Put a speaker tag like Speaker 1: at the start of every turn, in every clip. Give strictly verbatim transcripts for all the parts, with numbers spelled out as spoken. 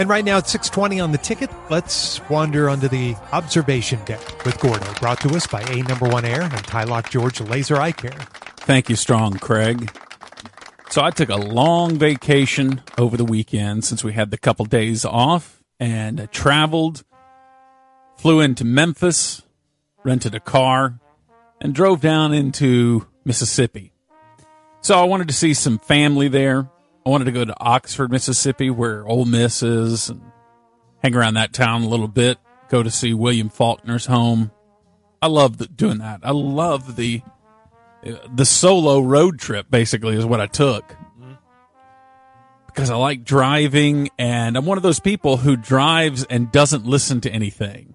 Speaker 1: And right now it's six twenty on the ticket. Let's wander under the observation deck with Gordo, brought to us by A Number One Air and Tylock George Laser Eye Care.
Speaker 2: Thank you, Strong Craig. So I took a long vacation over the weekend since we had the couple days off, and I traveled, flew into Memphis, rented a car, and drove down into Mississippi. So I wanted to see some family there. I wanted to go to Oxford, Mississippi, where Ole Miss is, and hang around that town a little bit, go to see William Faulkner's home. I love the, doing that. I love the the solo road trip, basically, is what I took. Mm-hmm. Because I like driving, and I'm one of those people who drives and doesn't listen to anything.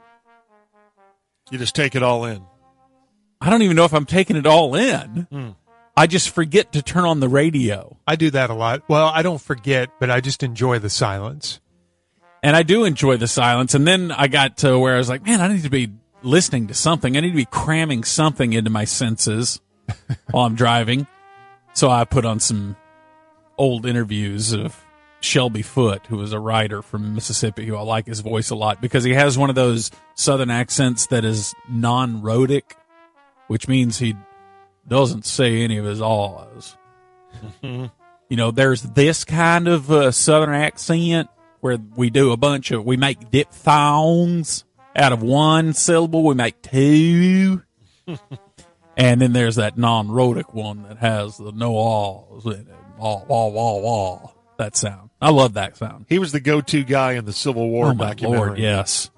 Speaker 3: You just take it all in.
Speaker 2: I don't even know if I'm taking it all in. Mm. I just forget to turn on the radio.
Speaker 1: I do that a lot. Well, I don't forget, but I just enjoy the silence.
Speaker 2: And I do enjoy the silence. And then I got to where I was like, man, I need to be listening to something. I need to be cramming something into my senses while I'm driving. So I put on some old interviews of Shelby Foote, who was a writer from Mississippi, who I like his voice a lot because he has one of those southern accents that is non-rhotic, which means he doesn't say any of his ahs. You know, there's this kind of uh, southern accent where we do a bunch of, we make diphthongs out of one syllable, we make two. And then there's that non-rhotic one that has the no ahs in it. Wah, wah, wah, wah. That sound. I love that sound.
Speaker 3: He was the go-to guy in the Civil War
Speaker 2: oh my
Speaker 3: documentary.
Speaker 2: Lord, yes.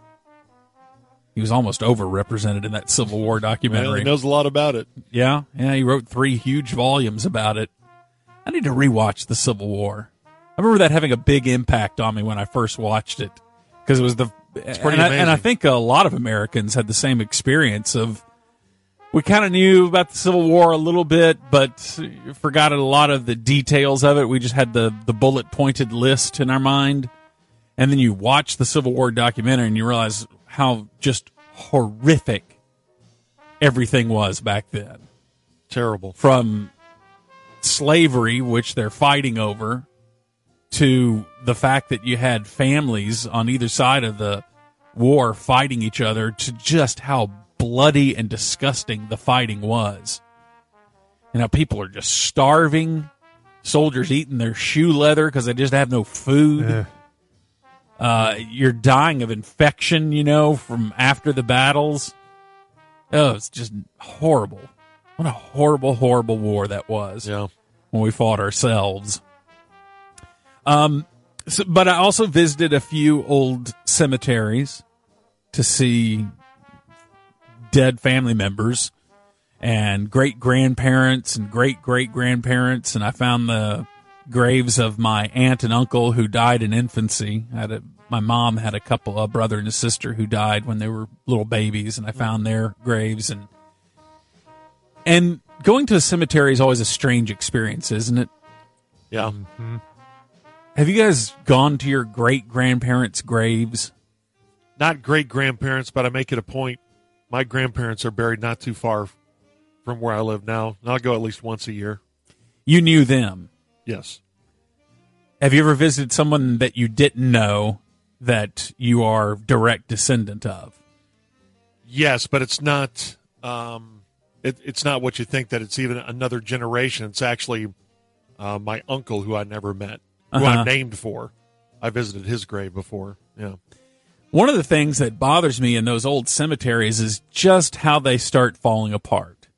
Speaker 2: He was almost overrepresented in that Civil War documentary.
Speaker 3: Well, he knows a lot about it.
Speaker 2: Yeah, yeah, he wrote three huge volumes about it. I need to rewatch the Civil War. I remember that having a big impact on me when I first watched it. Because it was the...
Speaker 3: It's pretty
Speaker 2: and
Speaker 3: amazing.
Speaker 2: I, and I think a lot of Americans had the same experience of... We kind of knew about the Civil War a little bit, but forgot a lot of the details of it. We just had the, the bullet-pointed list in our mind. And then you watch the Civil War documentary and you realize how just horrific everything was back then.
Speaker 3: Terrible.
Speaker 2: From slavery, which they're fighting over, to the fact that you had families on either side of the war fighting each other, to just how bloody and disgusting the fighting was. And how people are just starving, soldiers eating their shoe leather because they just have no food.
Speaker 1: Uh.
Speaker 2: Uh, you're dying of infection, you know, from after the battles. Oh, it's just horrible. What a horrible, horrible war that was.
Speaker 3: Yeah.
Speaker 2: When we fought ourselves. Um, so, but I also visited a few old cemeteries to see dead family members and great-grandparents and great-great-grandparents, and I found the graves of my aunt and uncle who died in infancy. I had a, my mom had a couple, a brother and a sister who died when they were little babies, and I found their graves. And and going to a cemetery is always a strange experience, isn't it?
Speaker 3: Yeah.
Speaker 1: Mm-hmm.
Speaker 2: Have you guys gone to your great-grandparents' graves?
Speaker 3: Not great-grandparents, but I make it a point. My grandparents are buried not too far from where I live now. And I'll go at least once a year.
Speaker 2: You knew them?
Speaker 3: Yes.
Speaker 2: Have you ever visited someone that you didn't know that you are direct descendant of?
Speaker 3: Yes, but it's not um, it, it's not what you think, that it's even another generation. It's actually uh, my uncle, who I never met, who
Speaker 2: Uh-huh.
Speaker 3: I'm named for. I visited his grave before. Yeah.
Speaker 2: One of the things that bothers me in those old cemeteries is just how they start falling apart.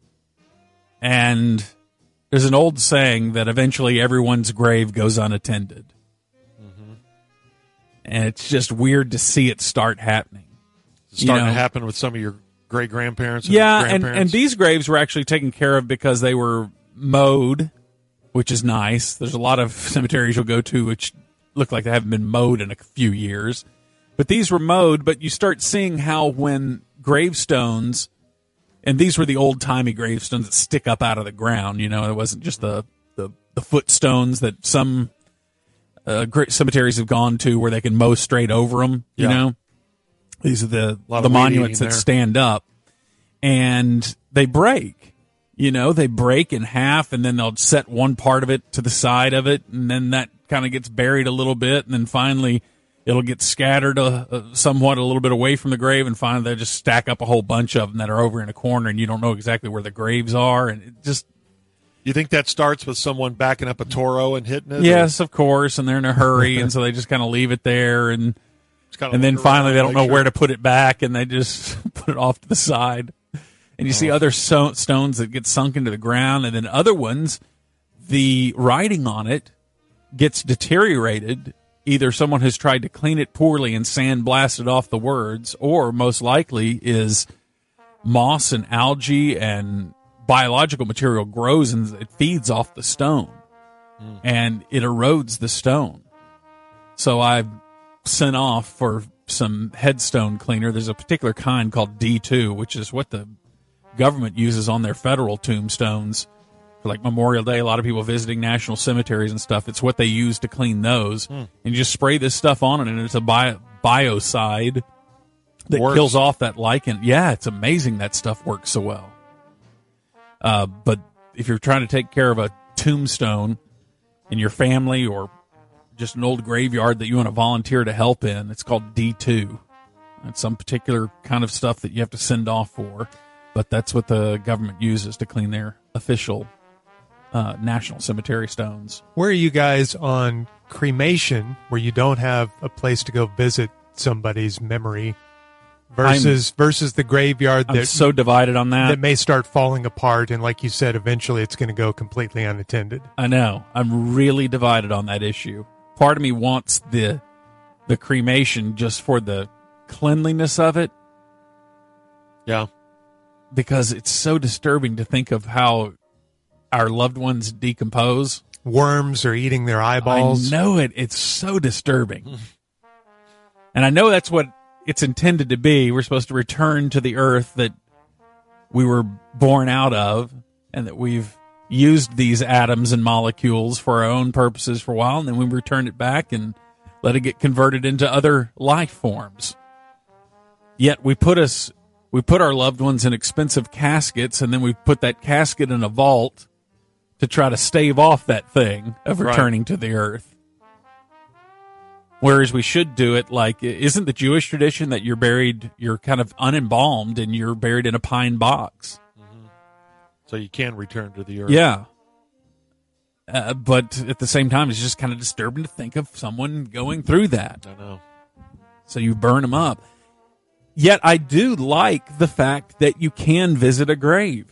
Speaker 2: And there's an old saying that eventually everyone's grave goes unattended. Mm-hmm. And it's just weird to see it start happening.
Speaker 3: It's starting
Speaker 2: You know?
Speaker 3: to happen with some of your great-grandparents and
Speaker 2: Yeah, and,
Speaker 3: grandparents.
Speaker 2: and these graves were actually taken care of because they were mowed, which is nice. There's a lot of cemeteries you'll go to which look like they haven't been mowed in a few years. But these were mowed, but you start seeing how when gravestones, and these were the old-timey gravestones that stick up out of the ground, you know, it wasn't just the, the, the footstones that some uh, great cemeteries have gone to where they can mow straight over them, you
Speaker 3: Yeah.
Speaker 2: know. These are the,
Speaker 3: lot
Speaker 2: the
Speaker 3: of weed
Speaker 2: monuments that
Speaker 3: eating there.
Speaker 2: stand up, and they break. You know, they break in half, and then they'll set one part of it to the side of it, and then that kind of gets buried a little bit, and then finally it'll get scattered uh, uh, somewhat a little bit away from the grave, and finally they just stack up a whole bunch of them that are over in a corner, and you don't know exactly where the graves are, and it just.
Speaker 3: You think that starts with someone backing up a Toro and hitting it?
Speaker 2: Yes, or? Of course, and they're in a hurry, and so they just kind of leave it there, and and then finally they don't know sure. where to put it back, and they just put it off to the side. And you oh. see other so- stones that get sunk into the ground, and then other ones, the writing on it gets deteriorated. Either someone has tried to clean it poorly and sandblasted off the words, or most likely is moss and algae and biological material grows and it feeds off the stone, mm. and it erodes the stone. So I've sent off for some headstone cleaner. There's a particular kind called D two, which is what the government uses on their federal tombstones for like Memorial Day. A lot of people visiting national cemeteries and stuff. It's what they use to clean those. Mm. And you just spray this stuff on it, and it's a bio- biocide that works. Kills off that lichen. Yeah, it's amazing that stuff works so well. Uh, but if you're trying to take care of a tombstone in your family or just an old graveyard that you want to volunteer to help in, it's called D two. It's some particular kind of stuff that you have to send off for, but that's what the government uses to clean their official uh, national cemetery stones.
Speaker 1: Where are you guys on cremation, where you don't have a place to go visit somebody's memory? Versus I'm, versus the graveyard that
Speaker 2: I'm so divided on that.
Speaker 1: That may start falling apart, and like you said, eventually it's going to go completely unattended.
Speaker 2: I know. I'm really divided on that issue. Part of me wants the the cremation just for the cleanliness of it.
Speaker 3: Yeah.
Speaker 2: Because it's so disturbing to think of how our loved ones decompose.
Speaker 1: Worms are eating their eyeballs.
Speaker 2: I know it. It's so disturbing. And I know that's what it's intended to be. We're supposed to return to the earth that we were born out of, and that we've used these atoms and molecules for our own purposes for a while, and then we return it back and let it get converted into other life forms. Yet we put us, we put our loved ones in expensive caskets, and then we put that casket in a vault to try to stave off that thing of returning right. to the earth. Whereas we should do it like, isn't the Jewish tradition that you're buried, you're kind of unembalmed and you're buried in a pine box?
Speaker 3: Mm-hmm. So you can return to the earth.
Speaker 2: Yeah. Uh, but at the same time, it's just kind of disturbing to think of someone going through that.
Speaker 3: I know.
Speaker 2: So you burn them up. Yet I do like the fact that you can visit a grave.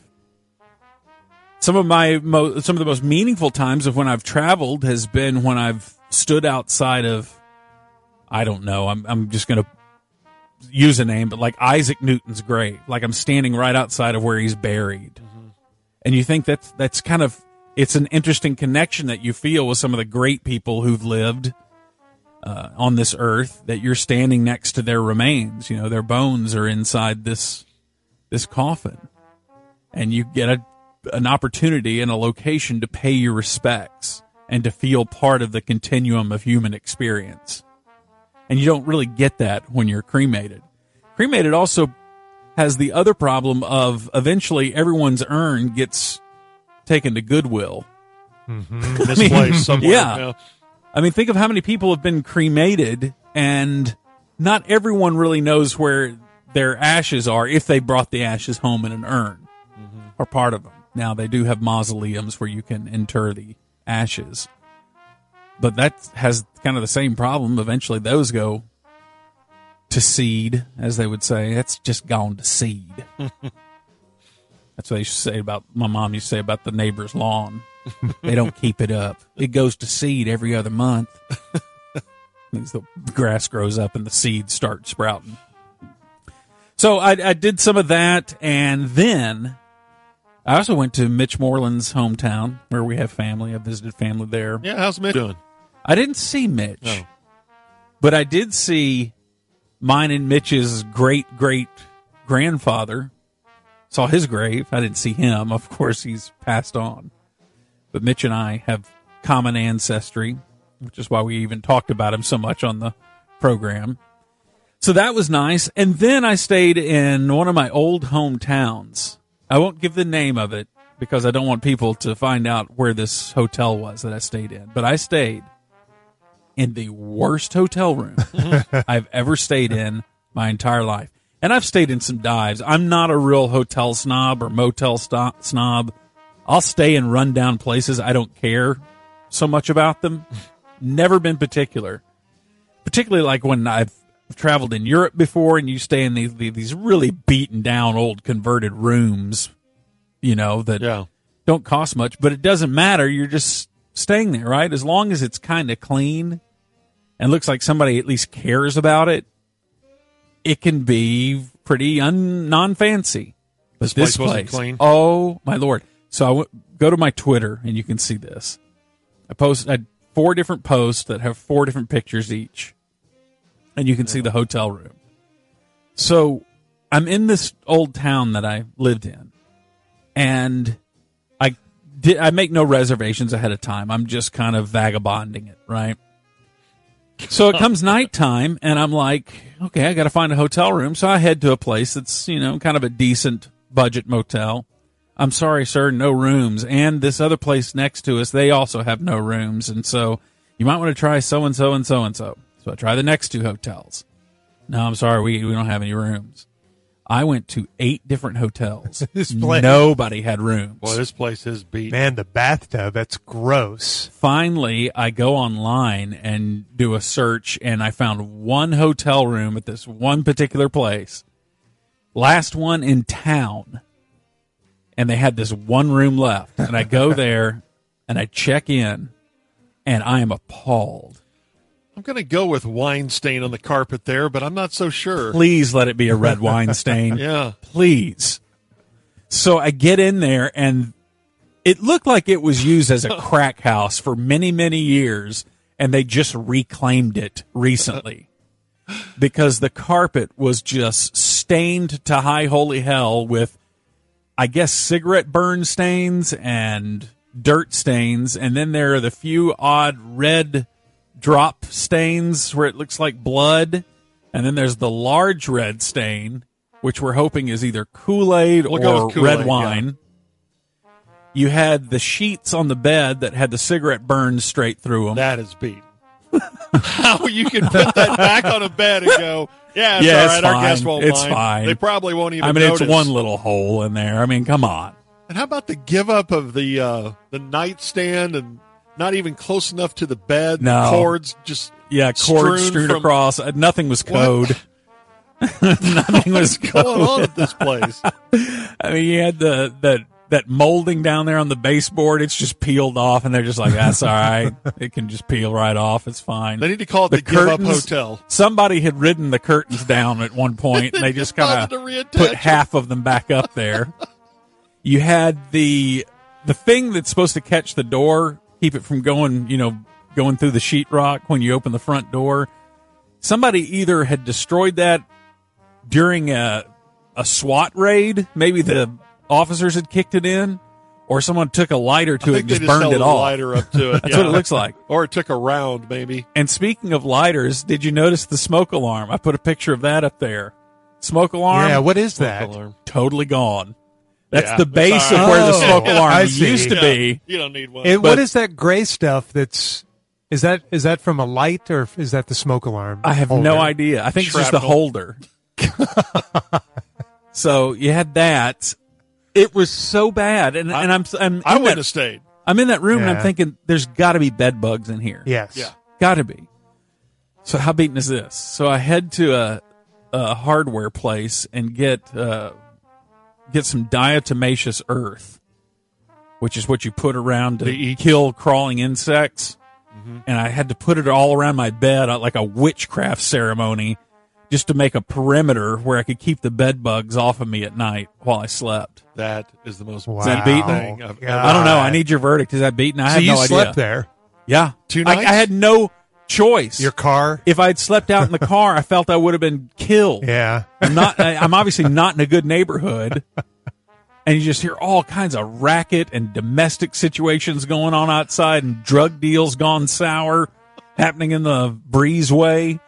Speaker 2: Some of my mo- some of the most meaningful times of when I've traveled has been when I've stood outside of, I don't know, I'm I'm just going to use a name, but like Isaac Newton's grave. Like I'm standing right outside of where he's buried. Mm-hmm. And you think that's, that's kind of, it's an interesting connection that you feel with some of the great people who've lived uh, on this earth, that you're standing next to their remains. You know, their bones are inside this this coffin. And you get a, an opportunity and a location to pay your respects and to feel part of the continuum of human experience. And you don't really get that when you're cremated. Cremated also has the other problem of eventually everyone's urn gets taken to Goodwill.
Speaker 3: Mm-hmm. This I mean, place somewhere.
Speaker 2: Yeah. Now. I mean, think of how many people have been cremated, and not everyone really knows where their ashes are if they brought the ashes home in an urn, mm-hmm. or part of them. Now, they do have mausoleums where you can inter the ashes. But that has kind of the same problem. Eventually, those go to seed, as they would say. That's just gone to seed. That's what they used to say about, my mom used to say about the neighbor's lawn. They don't keep it up. It goes to seed every other month. Means the grass grows up and the seeds start sprouting. So I, I did some of that, and then I also went to Mitch Moreland's hometown, where we have family. I visited family there.
Speaker 3: Yeah, how's Mitch doing?
Speaker 2: I didn't see Mitch,
Speaker 3: no.
Speaker 2: but I did see mine and Mitch's great-great-grandfather. Saw his grave. I didn't see him. Of course, he's passed on. But Mitch and I have common ancestry, which is why we even talked about him so much on the program. So that was nice. And then I stayed in one of my old hometowns. I won't give the name of it because I don't want people to find out where this hotel was that I stayed in. But I stayed in the worst hotel room I've ever stayed in my entire life. And I've stayed in some dives. I'm not a real hotel snob or motel sto- snob. I'll stay in rundown places. I don't care so much about them. Never been particular. Particularly like when I've traveled in Europe before and you stay in these, these really beaten down old converted rooms, you know, that
Speaker 3: Yeah.
Speaker 2: don't cost much, but it doesn't matter. You're just staying there, right? As long as it's kind of clean and looks like somebody at least cares about it, it can be pretty un- non-fancy. But
Speaker 3: This
Speaker 2: this,
Speaker 3: place wasn't
Speaker 2: place,
Speaker 3: clean?
Speaker 2: oh my Lord. So I w- go to my Twitter and you can see this. I post I had four different posts that have four different pictures each. And you can see the hotel room. So I'm in this old town that I lived in. And I did, I make no reservations ahead of time. I'm just kind of vagabonding it, right? So it comes nighttime, and I'm like, okay, I got to find a hotel room. So I head to a place that's, you know, kind of a decent budget motel. I'm sorry, sir, no rooms. And this other place next to us, they also have no rooms. And so you might want to try so-and-so and so-and-so. So I try the next two hotels. No, I'm sorry, we, we don't have any rooms. I went to eight different hotels.
Speaker 1: This place-
Speaker 2: Nobody had rooms.
Speaker 3: Boy, this place is beat.
Speaker 1: Man, the bathtub, that's gross.
Speaker 2: Finally, I go online and do a search, and I found one hotel room at this one particular place. Last one in town. And they had this one room left. And I go there, and I check in, and I am appalled.
Speaker 3: I'm going to go with wine stain on the carpet there, but I'm not so sure.
Speaker 2: Please let it be a red wine stain.
Speaker 3: Yeah.
Speaker 2: Please. So I get in there, and it looked like it was used as a crack house for many, many years, and they just reclaimed it recently because the carpet was just stained to high holy hell with, I guess, cigarette burn stains and dirt stains, and then there are the few odd red drop stains where it looks like blood, and then there's the large red stain, which we're hoping is either Kool-Aid
Speaker 3: We'll go
Speaker 2: or
Speaker 3: with Kool-Aid,
Speaker 2: red wine. Yeah. You had the sheets on the bed that had the cigarette burns straight through them.
Speaker 3: That is beat. How you can put that back on a bed and go, yeah, it's
Speaker 2: Yeah,
Speaker 3: all
Speaker 2: it's
Speaker 3: right, our
Speaker 2: fine.
Speaker 3: guests won't
Speaker 2: It's
Speaker 3: mind.
Speaker 2: fine.
Speaker 3: They probably won't even
Speaker 2: I mean,
Speaker 3: notice.
Speaker 2: it's one little hole in there. I mean, come on.
Speaker 3: And how about the give up of the uh, the nightstand and not even close enough to the bed?
Speaker 2: No.
Speaker 3: The cords just
Speaker 2: Yeah, cords
Speaker 3: strewn
Speaker 2: strewn
Speaker 3: from-
Speaker 2: across. Uh, Nothing was code. Nothing was
Speaker 3: What's going on
Speaker 2: code.
Speaker 3: at this place?
Speaker 2: I mean, you had the that that molding down there on the baseboard. It's just peeled off, and they're just like, "That's all right. It can just peel right off. It's fine."
Speaker 3: They need to call it the,
Speaker 2: The
Speaker 3: give up
Speaker 2: curtains-
Speaker 3: hotel.
Speaker 2: Somebody had ridden the curtains down at one point, and they just kind
Speaker 3: Decided
Speaker 2: of
Speaker 3: to reattach
Speaker 2: put
Speaker 3: them.
Speaker 2: half of them back up there. You had the the thing that's supposed to catch the door, keep it from going, you know, going through the sheetrock when you open the front door. Somebody either had destroyed that during a a SWAT raid, maybe the officers had kicked it in, or someone took a lighter to
Speaker 3: I
Speaker 2: it
Speaker 3: think
Speaker 2: and
Speaker 3: they
Speaker 2: just
Speaker 3: just
Speaker 2: burned
Speaker 3: held
Speaker 2: it
Speaker 3: a
Speaker 2: off.
Speaker 3: lighter up to it.
Speaker 2: That's
Speaker 3: yeah.
Speaker 2: what it looks like.
Speaker 3: Or it took a round, maybe.
Speaker 2: And speaking of lighters, did you notice the smoke alarm? I put a picture of that up there. Smoke alarm?
Speaker 1: Yeah, what is
Speaker 3: Smoke
Speaker 1: that?
Speaker 3: alarm.
Speaker 2: Totally gone. That's
Speaker 3: Yeah,
Speaker 2: the
Speaker 3: that's
Speaker 2: base
Speaker 3: all
Speaker 2: of where the
Speaker 1: right.
Speaker 2: smoke
Speaker 1: Oh,
Speaker 2: alarm
Speaker 1: I see.
Speaker 2: used to
Speaker 3: Yeah,
Speaker 2: be.
Speaker 3: You don't need one.
Speaker 1: It, what
Speaker 2: But-
Speaker 1: is that gray stuff that's is that is that from a light or is that the smoke alarm?
Speaker 2: I have
Speaker 1: holder?
Speaker 2: no idea. I think it's just a
Speaker 3: Shrapnel.
Speaker 2: holder. So you had that. It was so bad, and and I'm I'm
Speaker 3: I
Speaker 2: in
Speaker 3: wouldn't
Speaker 2: that,
Speaker 3: have stayed.
Speaker 2: I'm in that room, and I'm
Speaker 1: Yeah.
Speaker 2: thinking there's got to be bed bugs in here.
Speaker 1: Yes.
Speaker 3: Yeah.
Speaker 2: Got to be. So how beaten is this? So I head to a, a hardware place and get uh, get some diatomaceous earth, which is what you put around to
Speaker 3: To eat.
Speaker 2: kill crawling insects.
Speaker 3: Mm-hmm.
Speaker 2: And I had to put it all around my bed uh, like a witchcraft ceremony just to make a perimeter where I could keep the bed bugs off of me at night while I slept.
Speaker 3: That is the most
Speaker 1: Wow.
Speaker 2: Is that beaten?
Speaker 3: thing I've
Speaker 1: God.
Speaker 2: I don't know.
Speaker 1: Uh,
Speaker 2: I need your verdict. Is that beaten? I
Speaker 1: So
Speaker 2: have
Speaker 1: you
Speaker 2: no
Speaker 1: slept
Speaker 2: idea.
Speaker 1: there.
Speaker 2: Yeah.
Speaker 3: Two
Speaker 2: I,
Speaker 3: nights?
Speaker 2: I had no choice.
Speaker 1: Your car?
Speaker 2: If I'd slept out in the car, I felt I would have been killed.
Speaker 1: Yeah.
Speaker 2: I'm not. I, I'm obviously not in a good neighborhood, and you just hear all kinds of racket and domestic situations going on outside, and drug deals gone sour happening in the breezeway.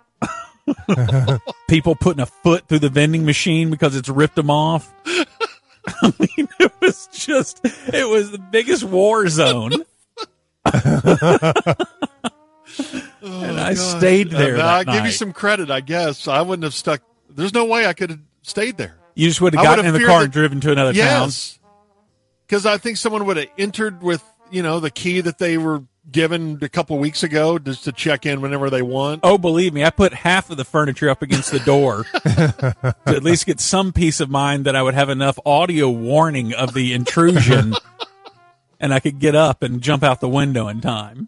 Speaker 2: People putting a foot through the vending machine because it's ripped them off. I mean, it was just. It was the biggest war zone.
Speaker 3: Oh,
Speaker 2: and I
Speaker 3: gosh.
Speaker 2: stayed there.
Speaker 3: Uh,
Speaker 2: that
Speaker 3: I'll give you
Speaker 2: night.
Speaker 3: some credit, I guess. I wouldn't have stuck. There's no way I could have stayed there.
Speaker 2: You just would have
Speaker 3: I
Speaker 2: gotten in
Speaker 3: would've
Speaker 2: the
Speaker 3: feared
Speaker 2: car
Speaker 3: that-
Speaker 2: and driven to another
Speaker 3: Yes. Because I think someone would have entered with, you know, the key that they were given a couple weeks ago just to check in whenever they want.
Speaker 2: Oh, believe me, I put half of the furniture up against the door to at least get some peace of mind that I would have enough audio warning of the intrusion and I could get up and jump out the window in time.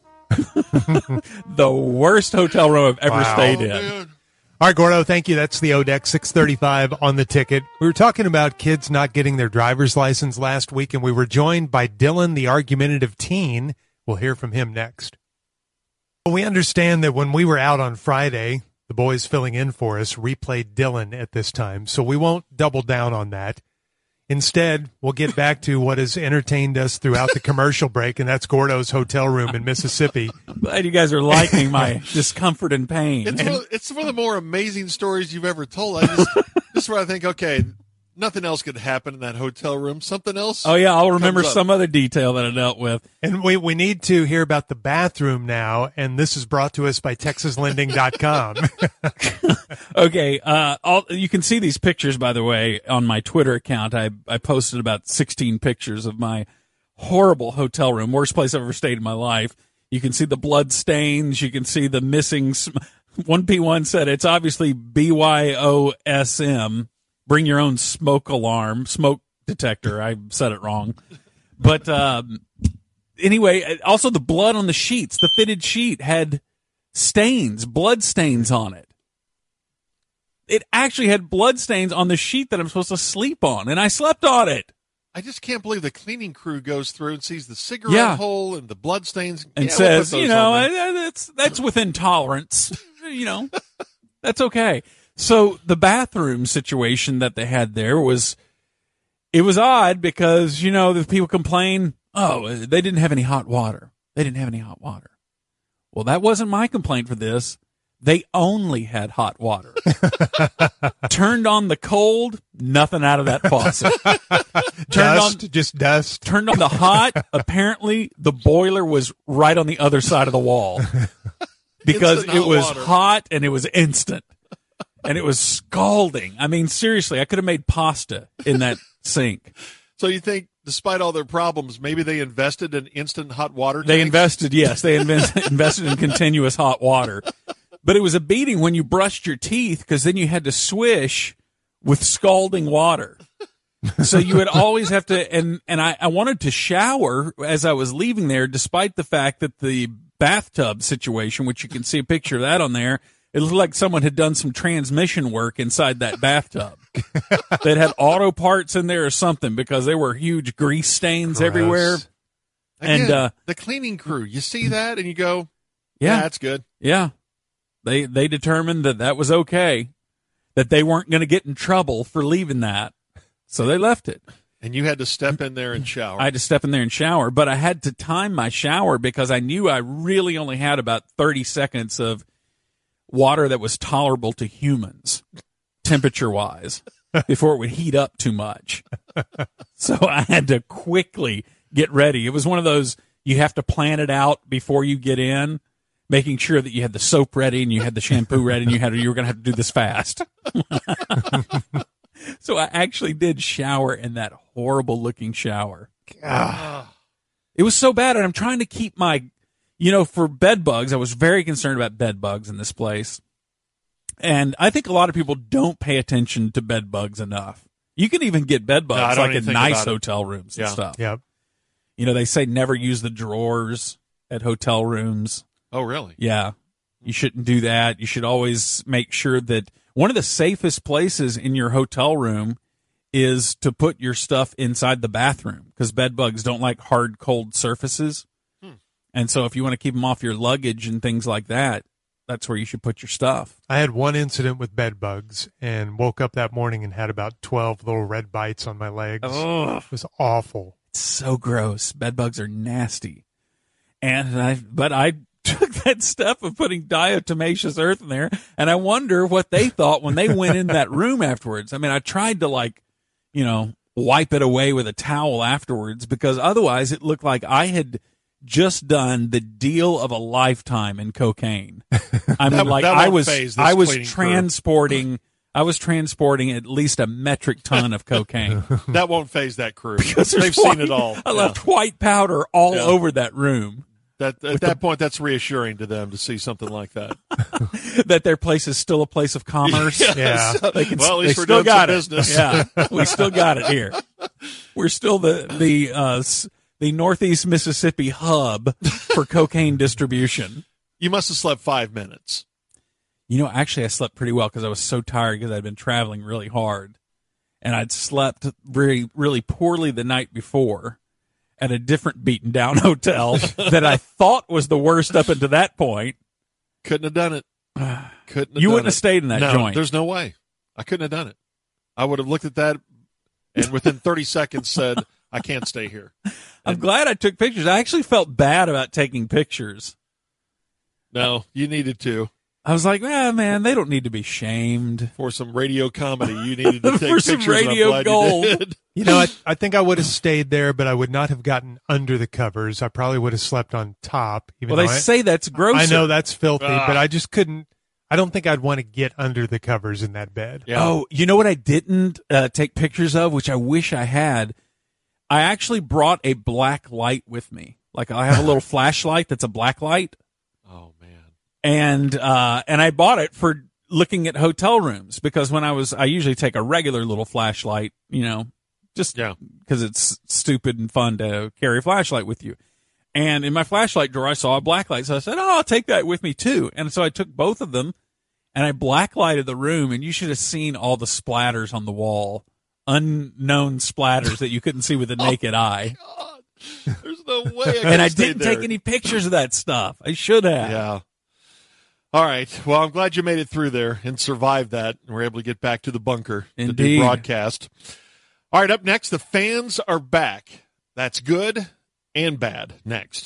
Speaker 2: The worst hotel room I've ever
Speaker 1: Wow.
Speaker 2: stayed
Speaker 3: Oh,
Speaker 2: in.
Speaker 3: man.
Speaker 1: All right, Gordo, thank you. That's the O D E C six thirty-five on the ticket. We were talking about kids not getting their driver's license last week, and we were joined by Dylan, the argumentative teen. We'll hear from him next. We understand that when we were out on Friday, the boys filling in for us replayed Dylan at this time, so we won't double down on that. Instead, we'll get back to what has entertained us throughout the commercial break, and that's Gordo's hotel room in Mississippi.
Speaker 2: I'm glad you guys are liking my discomfort and pain.
Speaker 3: It's one, of, it's one of the more amazing stories you've ever told. I just, just where I think, okay, nothing else could happen in that hotel room. Something else.
Speaker 2: Oh, yeah, I'll remember
Speaker 3: comes up.
Speaker 2: some other detail that I dealt with.
Speaker 1: And we, we need to hear about the bathroom now, and this is brought to us by texas lending dot com.
Speaker 2: Okay, uh, all, you can see these pictures, by the way, on my Twitter account. I, I posted about sixteen pictures of my horrible hotel room, worst place I've ever stayed in my life. You can see the blood stains. You can see the missing. Sm- one P one said it's obviously B Y O S M. Bring your own smoke alarm, smoke detector. I said it wrong. But um, anyway, also the blood on the sheets. The fitted sheet had stains, blood stains on it. It actually had blood stains on the sheet that I'm supposed to sleep on, and I slept on it.
Speaker 3: I just can't believe the cleaning crew goes through and sees the cigarette
Speaker 2: Yeah.
Speaker 3: hole and the blood stains
Speaker 2: And
Speaker 3: Yeah, we'll
Speaker 2: says,
Speaker 3: put
Speaker 2: you
Speaker 3: those
Speaker 2: know,
Speaker 3: on there.
Speaker 2: uh, that's that's within tolerance. You know, that's okay. So the bathroom situation that they had there was, it was odd because, you know, the people complain, oh, they didn't have any hot water. They didn't have any hot water. Well, that wasn't my complaint for this. They only had hot water. Turned on the cold, nothing out of that faucet. Turned
Speaker 1: Dust,
Speaker 2: on
Speaker 1: just dust.
Speaker 2: turned on the hot. Apparently, the boiler was right on the other side of the wall because
Speaker 3: Instant
Speaker 2: it
Speaker 3: hot
Speaker 2: was
Speaker 3: water.
Speaker 2: hot and it was instant and it was scalding. I mean, seriously, I could have made pasta in that sink.
Speaker 3: So you think, despite all their problems, maybe they invested in instant hot water
Speaker 2: They
Speaker 3: tanks?
Speaker 2: invested, yes, they invest, invested in continuous hot water. But it was a beating when you brushed your teeth because then you had to swish with scalding water. So you would always have to, and, and I, I wanted to shower as I was leaving there, despite the fact that the bathtub situation, which you can see a picture of that on there, it looked like someone had done some transmission work inside that bathtub. They'd had auto parts in there or something because there were huge grease stains
Speaker 1: Gross.
Speaker 2: everywhere.
Speaker 3: Again,
Speaker 2: And, uh,
Speaker 3: the cleaning crew, you see that and you go,
Speaker 2: Yeah.
Speaker 3: yeah, that's good.
Speaker 2: Yeah. They they determined that that was okay, that they weren't going to get in trouble for leaving that. So they left it.
Speaker 3: And you had to step in there and shower.
Speaker 2: I had to step in there and shower, but I had to time my shower because I knew I really only had about thirty seconds of water that was tolerable to humans, temperature-wise, before it would heat up too much. So I had to quickly get ready. It was one of those, you have to plan it out before you get in, making sure that you had the soap ready and you had the shampoo ready and you had you were going to have to do this fast. So I actually did shower in that horrible looking shower.
Speaker 1: Ah,
Speaker 2: It was so bad, and I'm trying to keep my, you know, for bed bugs, I was very concerned about bed bugs in this place. And I think a lot of people don't pay attention to bed bugs enough. You can even get bed
Speaker 3: No, I
Speaker 2: bugs
Speaker 3: don't
Speaker 2: like
Speaker 3: even
Speaker 2: in
Speaker 3: think
Speaker 2: nice
Speaker 3: about it.
Speaker 2: hotel rooms and
Speaker 3: Yeah.
Speaker 2: stuff.
Speaker 1: yep.
Speaker 2: You know, they say never use the drawers at hotel rooms.
Speaker 3: oh, really?
Speaker 2: Yeah. You shouldn't do that. You should always make sure that one of the safest places in your hotel room is to put your stuff inside the bathroom because bed bugs don't like hard, cold surfaces.
Speaker 3: Hmm.
Speaker 2: And so if you want to keep them off your luggage and things like that, that's where you should put your stuff.
Speaker 1: I had one incident with bed bugs and woke up that morning and had about twelve little red bites on my legs.
Speaker 2: Oh,
Speaker 1: It was awful.
Speaker 2: it's so gross. Bed bugs are nasty. And I, but I took that step of putting diatomaceous earth in there, and I wonder what they thought when they went in that room afterwards. I mean, I tried to like, you know, wipe it away with a towel afterwards because otherwise it looked like I had just done the deal of a lifetime in cocaine. I mean,
Speaker 3: That-
Speaker 2: like
Speaker 3: that
Speaker 2: I
Speaker 3: won't
Speaker 2: was,
Speaker 3: faze this
Speaker 2: I was
Speaker 3: cleaning crew.
Speaker 2: transporting, I was transporting at least a metric ton of cocaine.
Speaker 3: That won't phase that crew.
Speaker 2: Because there's
Speaker 3: They've seen
Speaker 2: white-
Speaker 3: it all.
Speaker 2: I
Speaker 3: Yeah.
Speaker 2: left white powder all
Speaker 3: Yeah.
Speaker 2: over that room.
Speaker 3: That at that point, that's reassuring to them to see something like that.
Speaker 2: That their place is still a place of commerce.
Speaker 1: Yeah.
Speaker 2: They can,
Speaker 3: Well, at least
Speaker 2: they
Speaker 3: we're
Speaker 2: still
Speaker 3: doing
Speaker 2: got
Speaker 3: some
Speaker 2: it.
Speaker 3: business.
Speaker 2: Yeah, we still got it here. We're still the the uh, s- the Northeast Mississippi hub for cocaine distribution.
Speaker 3: You must have slept five minutes.
Speaker 2: You know, actually, I slept pretty well because I was so tired because I'd been traveling really hard, and I'd slept very really poorly the night before at a different beaten down hotel that I thought was the worst up until that point.
Speaker 3: Couldn't have done it. Couldn't. Have
Speaker 2: You
Speaker 3: done
Speaker 2: wouldn't
Speaker 3: it.
Speaker 2: have stayed in that
Speaker 3: no,
Speaker 2: joint.
Speaker 3: There's no way. I couldn't have done it. I would have looked at that, and within thirty seconds said, "I can't stay here."
Speaker 2: I'm glad I took pictures. I actually felt bad about taking pictures.
Speaker 3: No, you needed to.
Speaker 2: I was like, ah, man, they don't need to be shamed.
Speaker 3: For some radio comedy, you needed to take
Speaker 2: For some
Speaker 3: pictures. and I'm
Speaker 2: radio
Speaker 3: glad you
Speaker 2: gold.
Speaker 3: did.
Speaker 1: You know, I, I think I would have stayed there, but I would not have gotten under the covers. I probably would have slept on top. Even
Speaker 2: Well, they
Speaker 1: though I,
Speaker 2: say that's grosser.
Speaker 1: I know that's filthy,
Speaker 3: Ah.
Speaker 1: but I just couldn't. I don't think I'd want to get under the covers in that bed.
Speaker 3: Yeah.
Speaker 2: Oh, you know what I didn't uh, take pictures of, which I wish I had? I actually brought a black light with me. Like I have a little flashlight that's a black light,
Speaker 3: Oh man.
Speaker 2: and uh, and I bought it for looking at hotel rooms because when I was, I usually take a regular little flashlight, you know, just
Speaker 3: Yeah.
Speaker 2: because it's stupid and fun to carry a flashlight with you. And in my flashlight drawer, I saw a black light. So I said, oh, I'll take that with me too. And so I took both of them and I blacklighted the room, and you should have seen all the splatters on the wall, unknown splatters that you couldn't see with the naked eye.
Speaker 3: God, there's no way. I could
Speaker 2: And I
Speaker 3: stay
Speaker 2: didn't
Speaker 3: there.
Speaker 2: take any pictures of that stuff. I should have.
Speaker 3: Yeah. All right. Well, I'm glad you made it through there and survived that, and were able to get back to the bunker to
Speaker 2: Indeed.
Speaker 3: do broadcast. All right. Up next, the fans are back. That's good and bad. Next.